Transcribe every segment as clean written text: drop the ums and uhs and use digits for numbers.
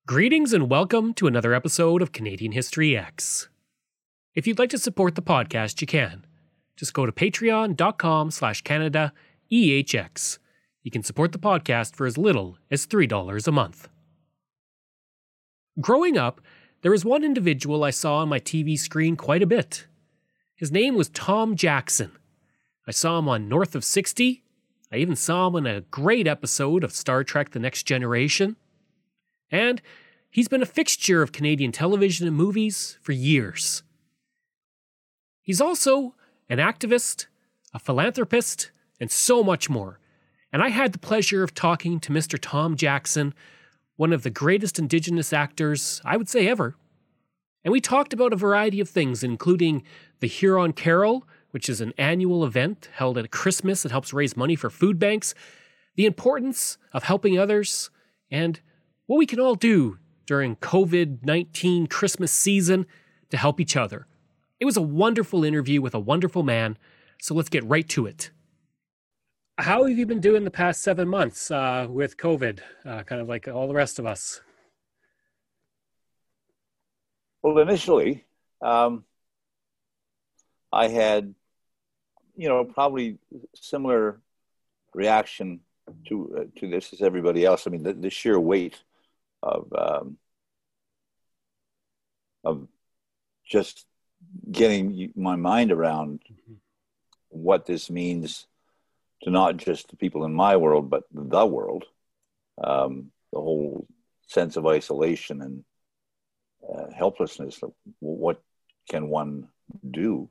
Greetings and welcome to another episode of Canadian History X. If you'd like to support the podcast, you can. Just go to patreon.com/CanadaEHX. You can support the podcast for as little as $3 a month. Growing up, there was one individual I saw on my TV screen quite a bit. His name was Tom Jackson. I saw him on North of 60. I even saw him in a great episode of Star Trek The Next Generation. And he's been a fixture of Canadian television and movies for years. He's also an activist, a philanthropist, and so much more. And I had the pleasure of talking to Mr. Tom Jackson, one of the greatest Indigenous actors, I would say, ever. And we talked about a variety of things, including the Huron Carol, which is an annual event held at Christmas that helps raise money for food banks, the importance of helping others, and what we can all do during COVID-19 Christmas season to help each other. It was a wonderful interview with a wonderful man, so let's get right to it. How have you been doing the past 7 months with COVID, kind of like all the rest of us? Well, initially, I had, probably similar reaction to this as everybody else. I mean, the sheer weight of just getting my mind around what this means to not just the people in my world, but the world. The whole sense of isolation and helplessness. What can one do?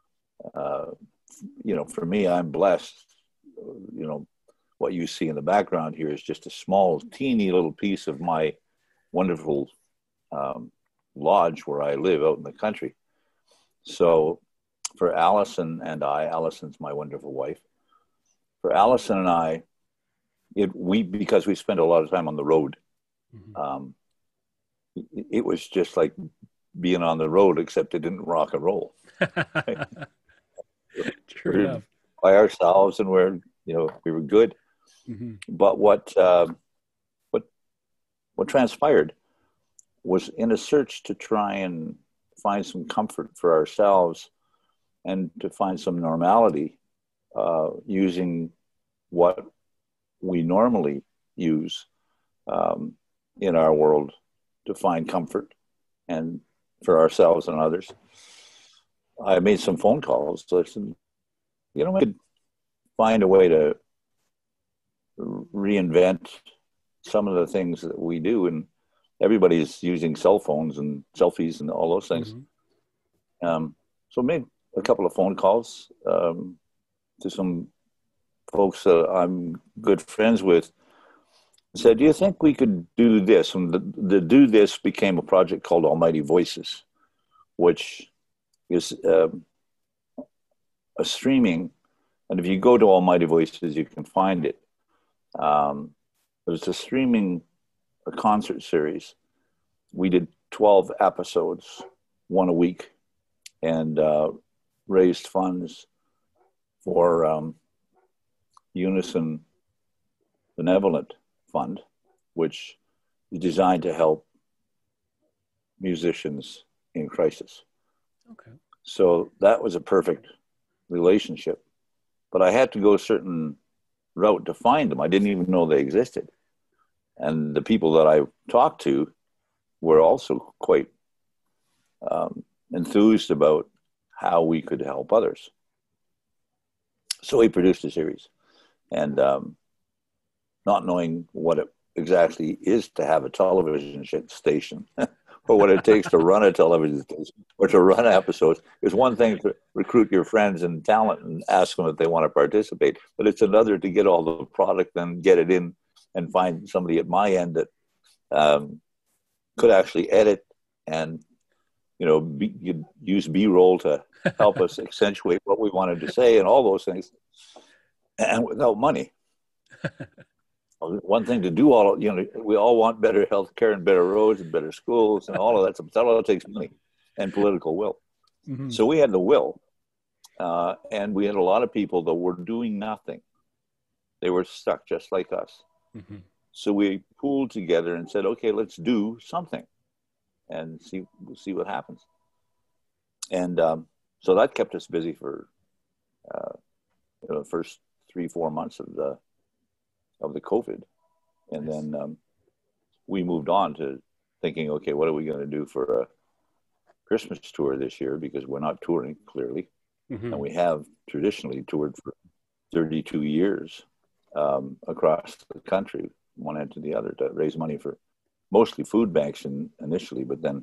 For me, I'm blessed. What you see in the background here is just a small, teeny little piece of my wonderful lodge where I live out in the country. So for Allison and I, Allison's my wonderful wife, for Allison and I, because we spend a lot of time on the road, it was just like being on the road, except it didn't rock and roll. True enough. By ourselves, and we were good. Mm-hmm. But what transpired was, in a search to try and find some comfort for ourselves and to find some normality, using what we normally use in our world to find comfort and for ourselves and others. I made some phone calls. So I said, I could find a way to reinvent some of the things that we do, and everybody's using cell phones and selfies and all those things. Mm-hmm. So I made a couple of phone calls to some folks that I'm good friends with. Said, do you think we could do this? And the do this became a project called Almighty Voices, which is a streaming. And if you go to Almighty Voices, you can find it. It's a streaming concert series. We did 12 episodes, one a week, and raised funds for Unison Benevolent Fund, which is designed to help musicians in crisis. Okay. So that was a perfect relationship, but I had to go a certain route to find them. I didn't even know they existed. And the people that I talked to were also quite enthused about how we could help others. So we produced a series, and not knowing what it exactly is to have a television station or what it takes to run a television station or to run episodes. It's one thing to recruit your friends and talent and ask them if they want to participate, but it's another to get all the product and get it in and find somebody at my end that could actually edit and, you'd use B-roll to help us accentuate what we wanted to say and all those things, and without money. One thing to do we all want better health care and better roads and better schools and all of that stuff. That all takes money and political will. Mm-hmm. So we had the will, and we had a lot of people that were doing nothing. They were stuck just like us. Mm-hmm. So we pooled together and said, okay, let's do something and see what happens. And so that kept us busy for the first 3-4 months of the COVID. And nice. Then we moved on to thinking, okay, what are we going to do for a Christmas tour this year? Because we're not touring, clearly. Mm-hmm. And we have traditionally toured for 32 years across the country, one end to the other, to raise money for mostly food banks initially, but then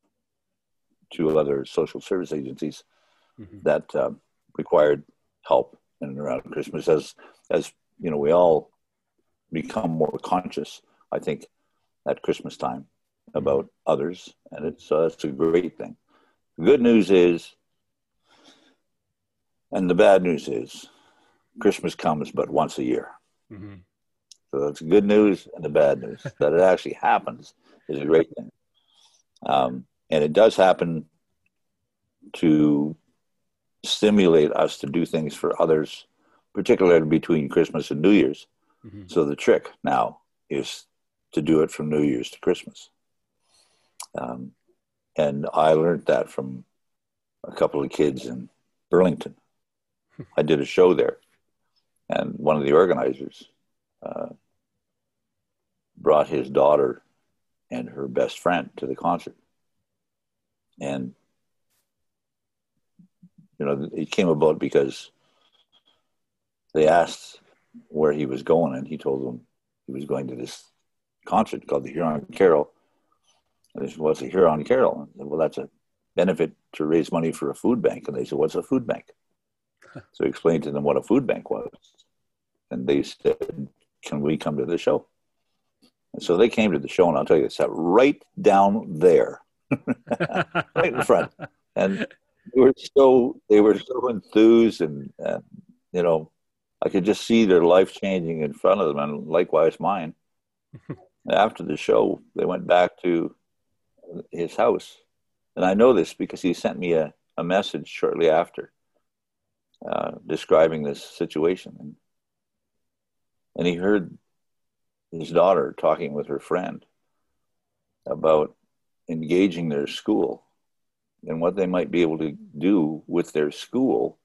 2 other social service agencies mm-hmm. that required help in and around Christmas. As you know, we all become more conscious, I think, at Christmas time about mm-hmm. others, and it's a great thing. The good news is, and the bad news is, Christmas comes but once a year. Mm-hmm. So that's good news and the bad news. That it actually happens is a great thing. And it does happen to stimulate us to do things for others, particularly between Christmas and New Year's. Mm-hmm. So the trick now is to do it from New Year's to Christmas. And I learned that from a couple of kids in Burlington. I did a show there, and one of the organizers brought his daughter and her best friend to the concert. And, you know, it came about because they asked where he was going, and he told them he was going to this concert called the Huron Carol. And they said, what's a Huron Carol? And I said, well, that's a benefit to raise money for a food bank. And they said, what's a food bank? So he explained to them what a food bank was. And they said, can we come to the show? And so they came to the show, and I'll tell you, they sat right down there, right in front. And they were so enthused, and you know, I could just see their life changing in front of them, and likewise mine. After the show, they went back to his house. And I know this because he sent me a message shortly after describing this situation. And he heard his daughter talking with her friend about engaging their school and what they might be able to do with their school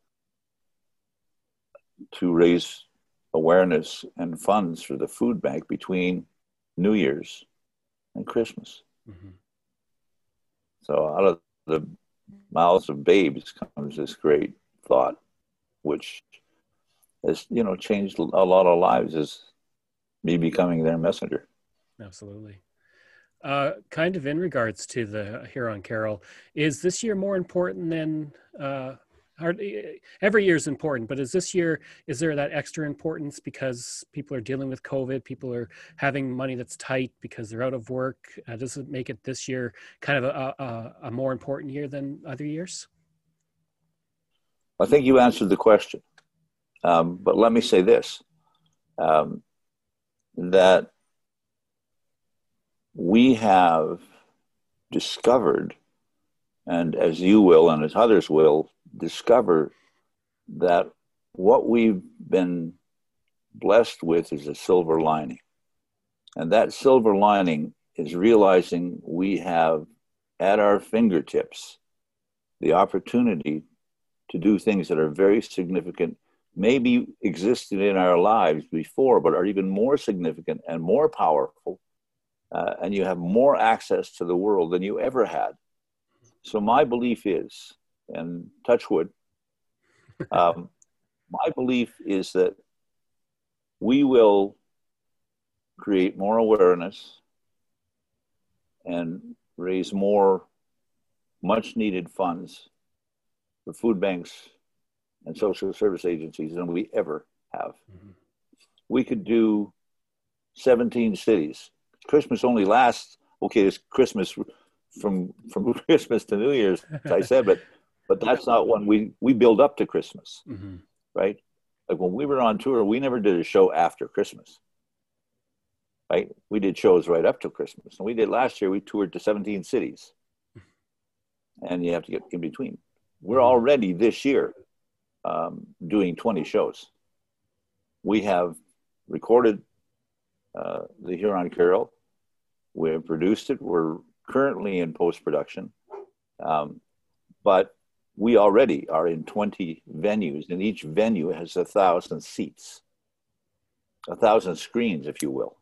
to raise awareness and funds for the food bank between New Year's and Christmas. Mm-hmm. So out of the mouths of babes comes this great thought, which has, you know, changed a lot of lives, as me becoming their messenger. Absolutely. Kind of in regards to the Huron Carol, is this year more important than every year is important, but is there that extra importance because people are dealing with COVID, people are having money that's tight because they're out of work? Does it make it this year kind of a more important year than other years? I think you answered the question. But let me say this, that we have discovered, and as you will and as others will discover, that what we've been blessed with is a silver lining. And that silver lining is realizing we have at our fingertips the opportunity to do things that are very significant, maybe existed in our lives before, but are even more significant and more powerful. And you have more access to the world than you ever had. So my belief is, and touch wood, my belief is that we will create more awareness and raise more much needed funds for food banks and social service agencies than we ever have. Mm-hmm. We could do 17 cities. Christmas only lasts, okay, it's Christmas from Christmas to New Year's, as I said, but that's not when we build up to Christmas, mm-hmm. right? Like when we were on tour, we never did a show after Christmas, right? We did shows right up to Christmas. And we did last year, we toured to 17 cities. And you have to get in between. We're already this year doing 20 shows. We have recorded the Huron Carol. We have produced it. We're currently in post-production. But we already are in 20 venues, and each venue has 1,000 seats, 1,000 screens, if you will.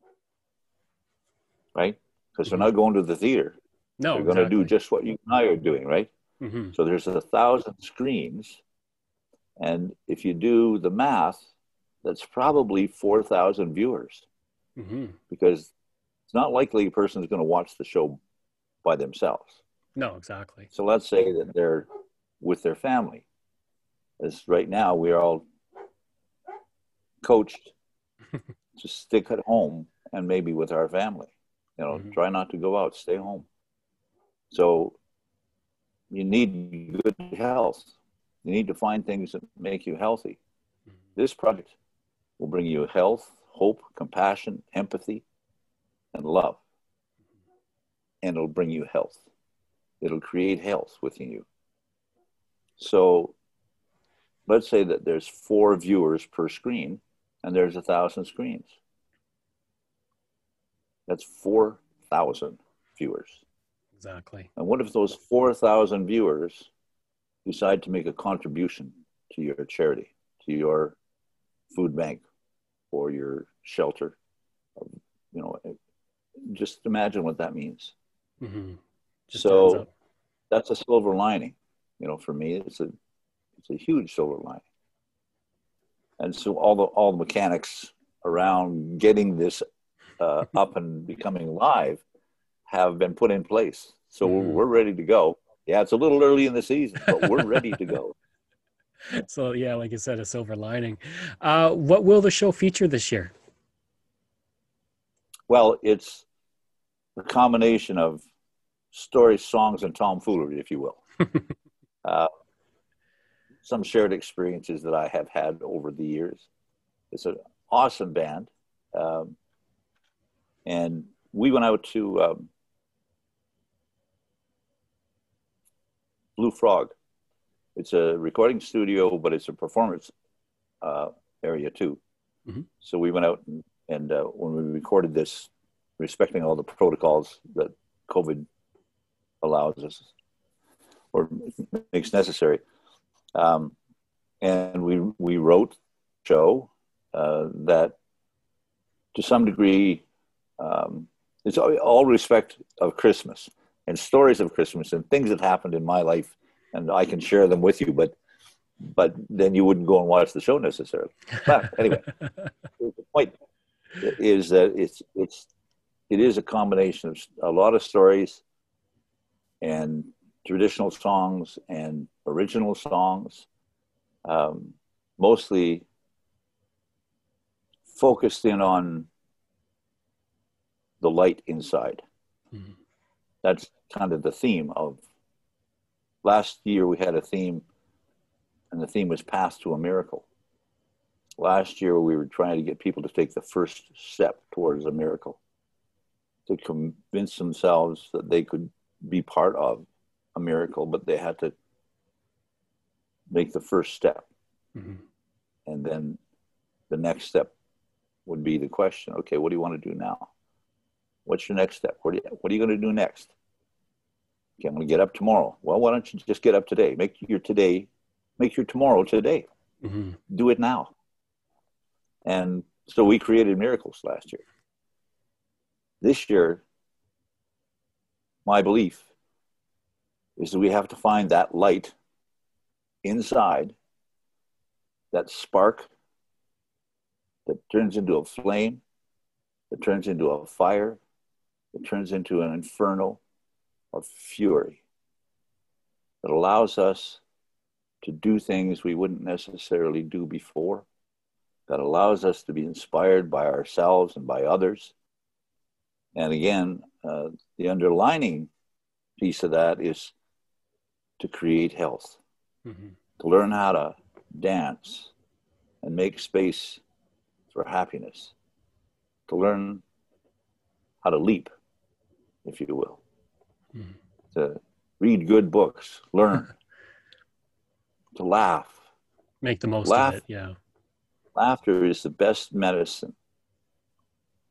Right? Because they're not going to the theater. No, they're going to do just what you and I are doing, right? Mm-hmm. So there's 1,000 screens. And if you do the math, that's probably 4,000 viewers. Mm-hmm. Because it's not likely a person is going to watch the show by themselves. No, exactly. So let's say that they're with their family. As right now, we are all coached to stick at home and maybe with our family. Try not to go out, stay home. So you need good health. You need to find things that make you healthy. This project will bring you health, hope, compassion, empathy, and love. And it'll bring you health. It'll create health within you. So let's say that there's 4 viewers per screen and there's 1,000 screens. That's 4,000 viewers. Exactly. And what if those 4,000 viewers decide to make a contribution to your charity, to your food bank or your shelter? Just imagine what that means. Mm-hmm. So that's a silver lining. For me, it's a huge silver lining. And so all the mechanics around getting this up and becoming live have been put in place. So we're ready to go. Yeah, it's a little early in the season, but we're ready to go. So yeah, like you said, a silver lining. What will the show feature this year? Well, it's a combination of stories, songs, and tomfoolery, if you will. Some shared experiences that I have had over the years. It's an awesome band. And we went out to Blue Frog. It's a recording studio, but it's a performance area too. Mm-hmm. So we went out and when we recorded this, respecting all the protocols that COVID allows us or makes necessary. And we wrote a show that to some degree, it's all respect of Christmas and stories of Christmas and things that happened in my life, and I can share them with you, but then you wouldn't go and watch the show necessarily. But anyway, the point is that it is a combination of a lot of stories and traditional songs and original songs, mostly focused in on the light inside. Mm-hmm. That's kind of the theme of last year. We had a theme, and the theme was Path to a Miracle. Last year, we were trying to get people to take the first step towards a miracle, to convince themselves that they could be part of a miracle, but they had to make the first step. Mm-hmm. And then the next step would be the question, okay, what do you want to do now? What's your next step? What are you going to do next? Okay, I'm going to get up tomorrow. Well, why don't you just get up today? Make your tomorrow today. Mm-hmm. Do it now. And so we created miracles last year. This year, my belief is that we have to find that light inside, that spark that turns into a flame, that turns into a fire, that turns into an inferno of fury, that allows us to do things we wouldn't necessarily do before, that allows us to be inspired by ourselves and by others. And again, the underlining piece of that is to create health, mm-hmm. to learn how to dance and make space for happiness, to learn how to leap, if you will, mm-hmm. to read good books, learn, to laugh. Make the most of it, yeah. Laughter is the best medicine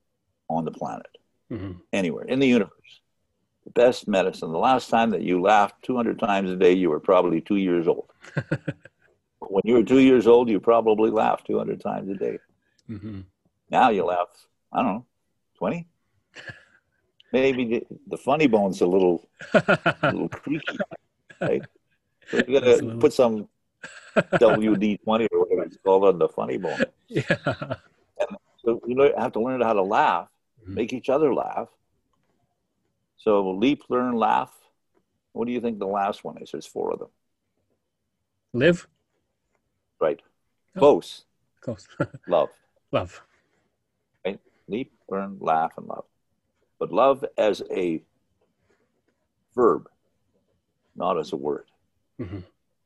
on the planet, Mm-hmm. anywhere in the universe. The best medicine. The last time that you laughed 200 times a day, you were probably 2 years old. When you were 2 years old, you probably laughed 200 times a day. Mm-hmm. Now you laugh, I don't know, 20? Maybe the funny bone's a little creaky, right? So you got to Absolutely. put some WD-20 or whatever it's called on the funny bone. Yeah. And so you have to learn how to laugh, Mhm. make each other laugh. So leap, learn, laugh. What do you think the last one is? There's four of them. Live. Right. Oh, Close. close. Love. Love. Right? Leap, learn, laugh, and love. But love as a verb, not as a word. Mm-hmm.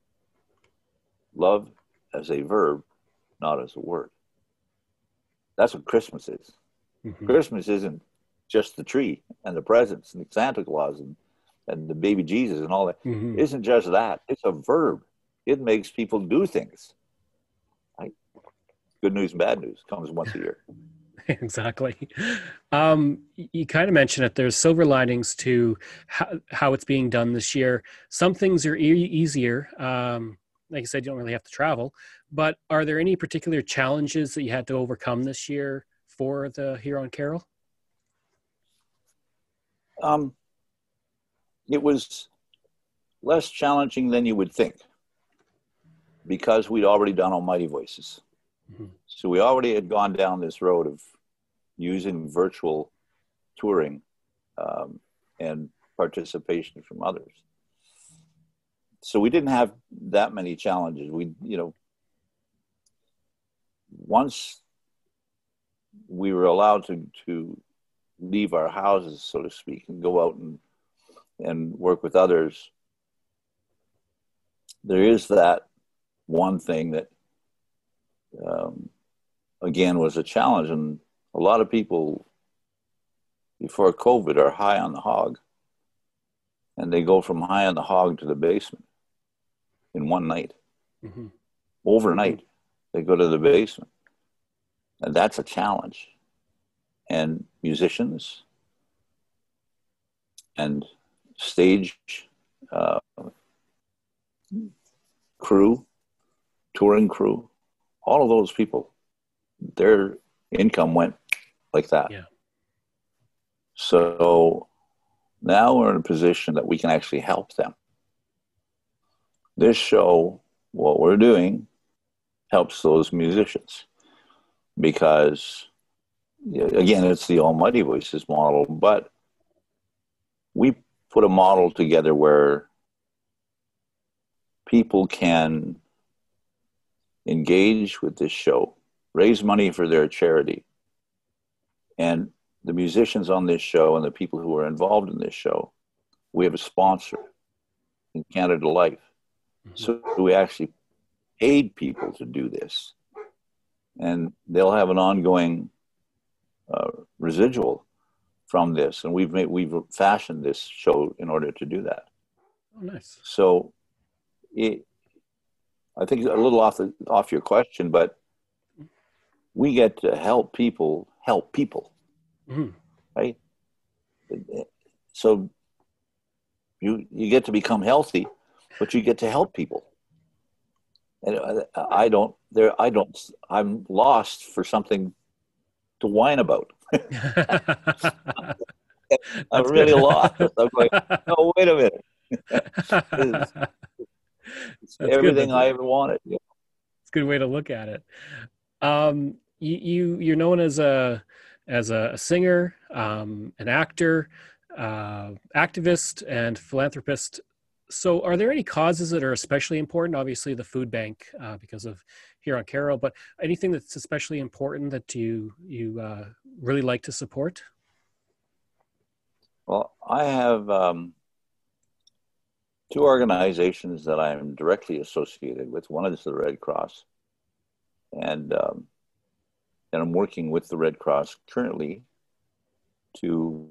Love as a verb, not as a word. That's what Christmas is. Mm-hmm. Christmas isn't just the tree and the presents and Santa Claus and the baby Jesus and all that. Mm-hmm. It isn't just that. It's a verb. It makes people do things. Right? Good news and bad news comes once a year. Exactly. You kind of mentioned it. There's silver linings to how it's being done this year. Some things are easier. Like I said, you don't really have to travel. But are there any particular challenges that you had to overcome this year for the Huron Carol? Um, it was less challenging than you would think because we'd already done Almighty Voices. Mm-hmm. So we already had gone down this road of using virtual touring and participation from others. So we didn't have that many challenges. Once we were allowed to leave our houses, so to speak, and go out and work with others, there is that one thing that, again, was a challenge. And a lot of people before COVID are high on the hog, and they go from high on the hog to the basement in one night. Mm-hmm. Overnight, they go to the basement. And that's a challenge. And musicians and stage crew, touring crew, all of those people, their income went like that. Yeah. So now we're in a position that we can actually help them. This show, what we're doing, helps those musicians because, again, it's the Almighty Voices model, but we put a model together where people can engage with this show, raise money for their charity, and the musicians on this show and the people who are involved in this show, we have a sponsor in Canada Life. Mm-hmm. So we actually paid people to do this, and they'll have an ongoing residual from this, and we've fashioned this show in order to do that. Oh, nice. So I think a little off your question, but we get to help people, mm-hmm. right? So you get to become healthy, but you get to help people. And I'm lost for something to whine about. I'm really lost. I'm like, no, wait a minute. It's everything I ever wanted. Yeah. It's a good way to look at it. You're known as a singer, an actor, activist, and philanthropist. So, are there any causes that are especially important? Obviously, the food bank because of Huron Carol, but anything that's especially important that you really like to support? Well, I have two organizations that I'm directly associated with. One is the Red Cross, and I'm working with the Red Cross currently to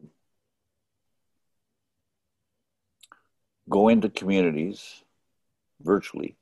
go into communities virtually,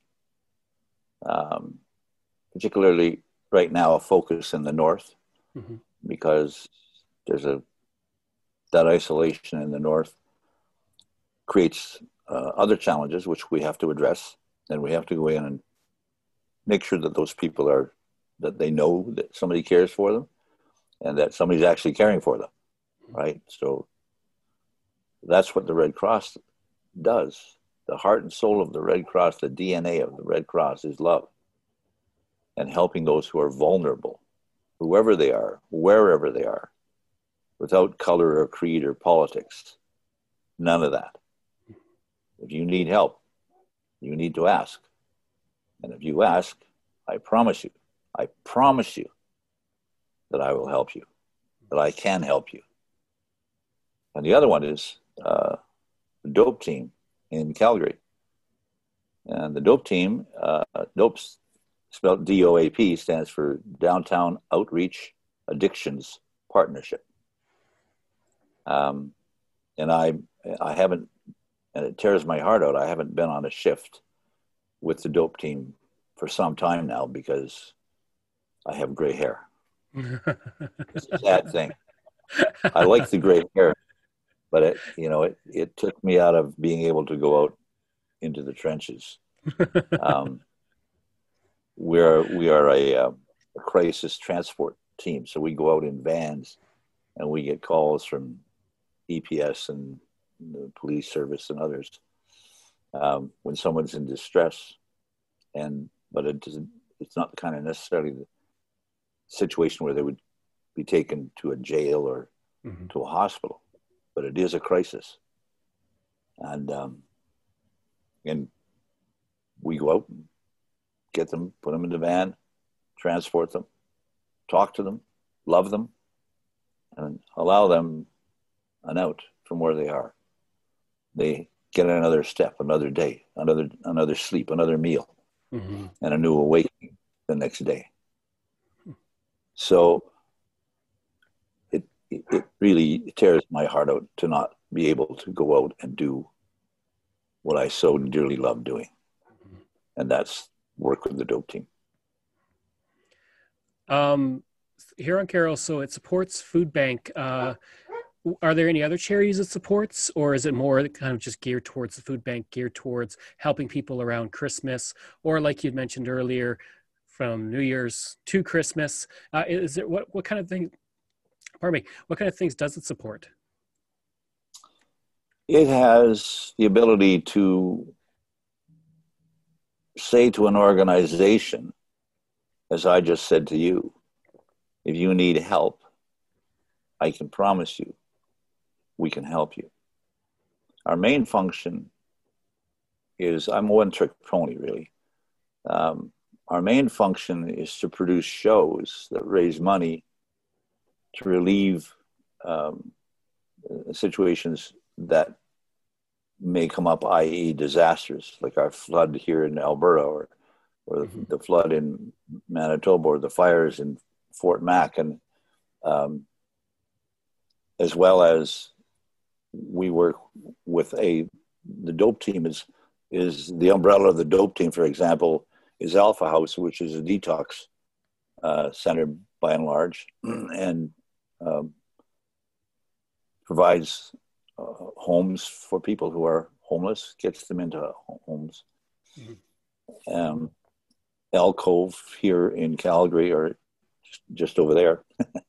particularly right now a focus in the north, mm-hmm. because there's that isolation in the north creates other challenges which we have to address, and we have to go in and make sure that those people that they know that somebody cares for them and that somebody's actually caring for them, right? So that's what the Red Cross does. The heart and soul of the Red Cross, the DNA of the Red Cross is love and helping those who are vulnerable, whoever they are, wherever they are, without color or creed or politics. None of that. If you need help, you need to ask. And if you ask, I promise you that I will help you, that I can help you. And the other one is the DOPE team in Calgary. And the DOPE team, DOPE's spelled DOAP, stands for Downtown Outreach Addictions Partnership. And I haven't, and it tears my heart out, I haven't been on a shift with the DOPE team for some time now because I have gray hair. It's a sad thing. I like the gray hair, but it took me out of being able to go out into the trenches. We are a crisis transport team, so we go out in vans, and we get calls from EPS and the police service and others when someone's in distress, but it's not kind of necessarily the situation where they would be taken to a jail or to a hospital, but it is a crisis, and we go out and get them, put them in the van, transport them, talk to them, love them, and allow them an out from where they are. They get another step, another day, another sleep, another meal, and a new awakening the next day. So it really tears my heart out to not be able to go out and do what I so dearly love doing. And that's work with the DOPE team. Huron Carroll, so it supports Food Bank. Are there any other charities it supports, or is it more kind of just geared towards the food bank, geared towards helping people around Christmas, or like you'd mentioned earlier, from New Year's to Christmas? Is it what kind of thing? Pardon me. What kind of things does it support? It has the ability to say to an organization, as I just said to you, if you need help, I can promise you we can help you. Our main function is, I'm a one-trick pony, really. Our main function is to produce shows that raise money to relieve situations that may come up, i.e. disasters, like our flood here in Alberta, or the flood in Manitoba, or the fires in Fort Mac, and as well as we work with the DOPE team is the umbrella of the DOPE team, for example, is Alpha House, which is a detox center by and large, and provides homes for people who are homeless, gets them into homes. Alcove here in Calgary, or just over there,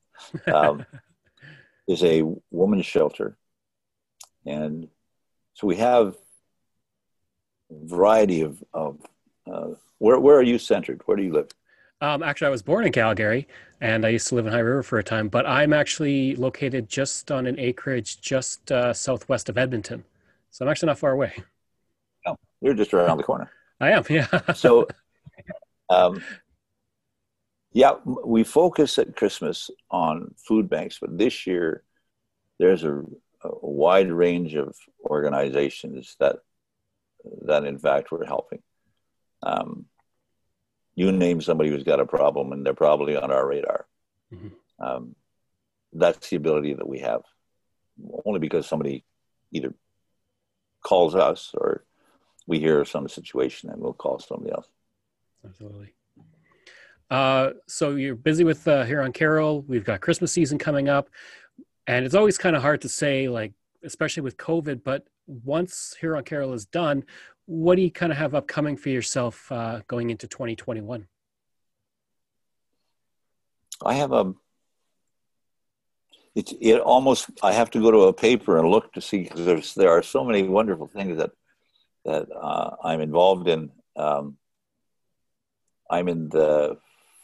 is a women's shelter. And so we have a variety of where are you centered? Where do you live? Actually, I was born in Calgary, and I used to live in High River for a time, but I'm actually located just on an acreage just southwest of Edmonton. So I'm actually not far away. Oh, you're just around the corner. I am, yeah. So, yeah, we focus at Christmas on food banks, but this year there's a wide range of organizations that in fact we're helping. You name somebody who's got a problem, and they're probably on our radar. That's the ability that we have, only because somebody either calls us or we hear some situation and we'll call somebody else. Absolutely. So you're busy with Huron Carroll. We've got Christmas season coming up. And it's always kind of hard to say, like, especially with COVID, but once Huron Carol is done, what do you kind of have upcoming for yourself going into 2021? I have it almost, I have to go to a paper and look to see, because there are so many wonderful things that I'm involved in. I'm in the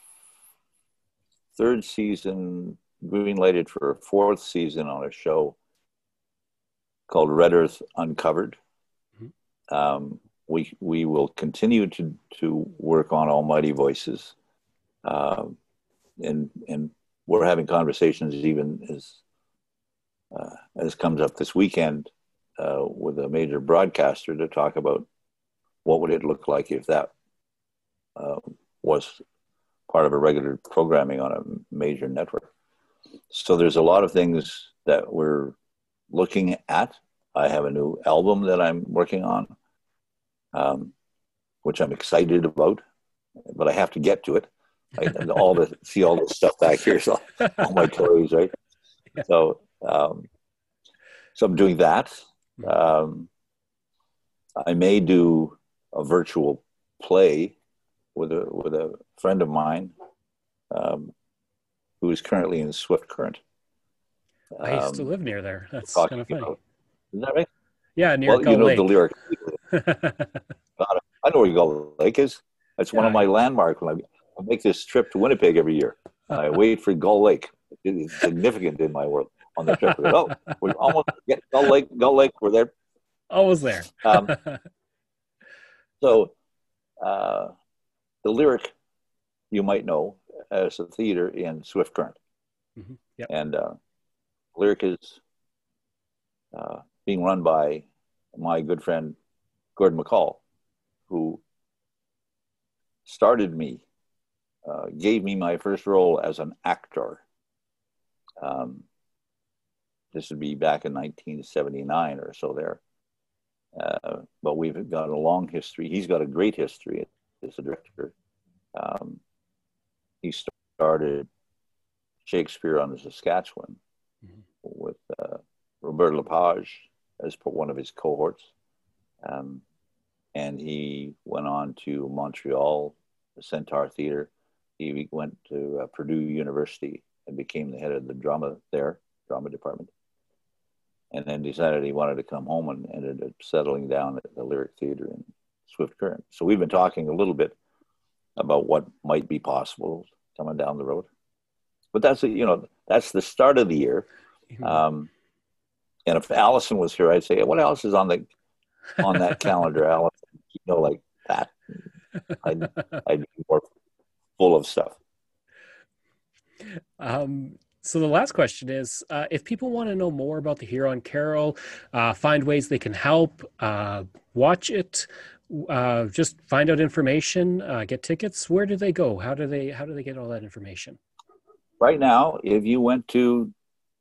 third season, green-lighted for a fourth season on a show called Red Earth Uncovered. Mm-hmm. We will continue to work on Almighty Voices, and we're having conversations even as comes up this weekend with a major broadcaster to talk about what would it look like if that was part of a regular programming on a major network. So there's a lot of things that we're looking at. I have a new album that I'm working on, which I'm excited about, but I have to get to it. See all the stuff back here, so all my toys, right? Yeah. So I'm doing that. I may do a virtual play with a friend of mine who is currently in Swift Current. I used to live near there. That's kind of funny. Isn't that right? Yeah, near Gull Lake. The lyric. I know where Gull Lake is. That's one of my landmarks when I make this trip to Winnipeg every year. I wait for Gull Lake. It is significant in my world on the trip. We almost get Gull Lake. Gull Lake, we're there. Almost there. So the lyric, you might know, as a theater in Swift Current. Mm-hmm. Yep. And lyric is being run by my good friend Gordon McCall, who started me, gave me my first role as an actor. This would be back in 1979 or so there. But we've got a long history. He's got a great history as a director. He started Shakespeare on the Saskatchewan mm-hmm. with Robert Lepage as one of his cohorts. And he went on to Montreal, the Centaur Theatre. He went to Purdue University and became the head of the drama department. And then decided he wanted to come home and ended up settling down at the Lyric Theatre in Swift Current. So we've been talking a little bit about what might be possible coming down the road. But that's the start of the year. Mm-hmm. And if Allison was here, I'd say, what else is on that calendar, Allison? Like that. I'd be more full of stuff. So the last question is, if people want to know more about the Huron Carol, find ways they can help, watch it, just find out information, get tickets, where do they go? How do they get all that information? Right now, if you went to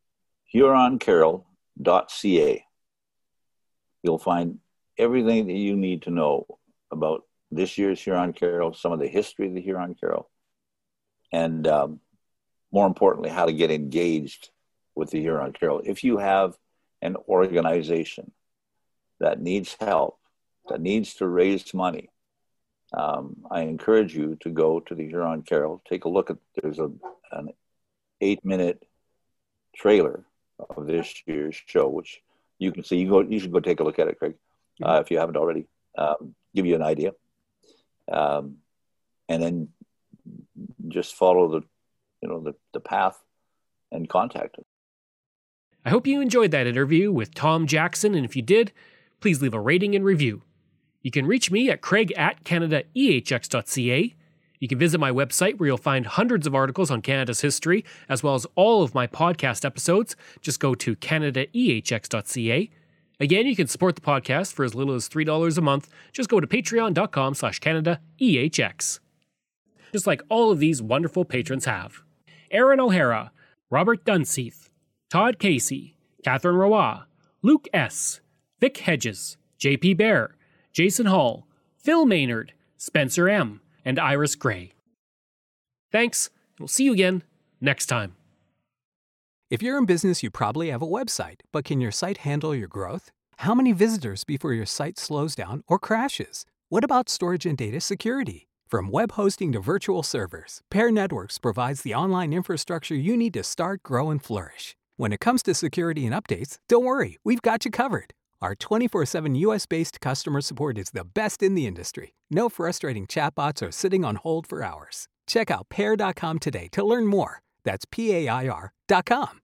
huroncarol.ca, you'll find everything that you need to know about this year's Huron Carol, some of the history of the Huron Carol, and more importantly, how to get engaged with the Huron Carol. If you have an organization that needs help, that needs to raise money, I encourage you to go to the Huron Carol, take a look at, there's an 8-minute trailer of this year's show, which you can see. You should go take a look at it, Craig, if you haven't already. Give you an idea. And then just follow the path and contact us. I hope you enjoyed that interview with Tom Jackson, and if you did, please leave a rating and review. You can reach me at craig@canadaehx.ca. You can visit my website where you'll find hundreds of articles on Canada's history, as well as all of my podcast episodes. Just go to canadaehx.ca. Again, you can support the podcast for as little as $3 a month. Just go to patreon.com/CanadaEHX. Just like all of these wonderful patrons have. Aaron O'Hara, Robert Dunseith, Todd Casey, Catherine Roy, Luke S., Vic Hedges, J.P. Bear, Jason Hall, Phil Maynard, Spencer M., and Iris Gray. Thanks, and we'll see you again next time. If you're in business, you probably have a website, but can your site handle your growth? How many visitors before your site slows down or crashes? What about storage and data security? From web hosting to virtual servers, Pair Networks provides the online infrastructure you need to start, grow, and flourish. When it comes to security and updates, don't worry, we've got you covered. Our 24/7 US-based customer support is the best in the industry. No frustrating chatbots or sitting on hold for hours. Check out pair.com today to learn more. That's PAIR.com.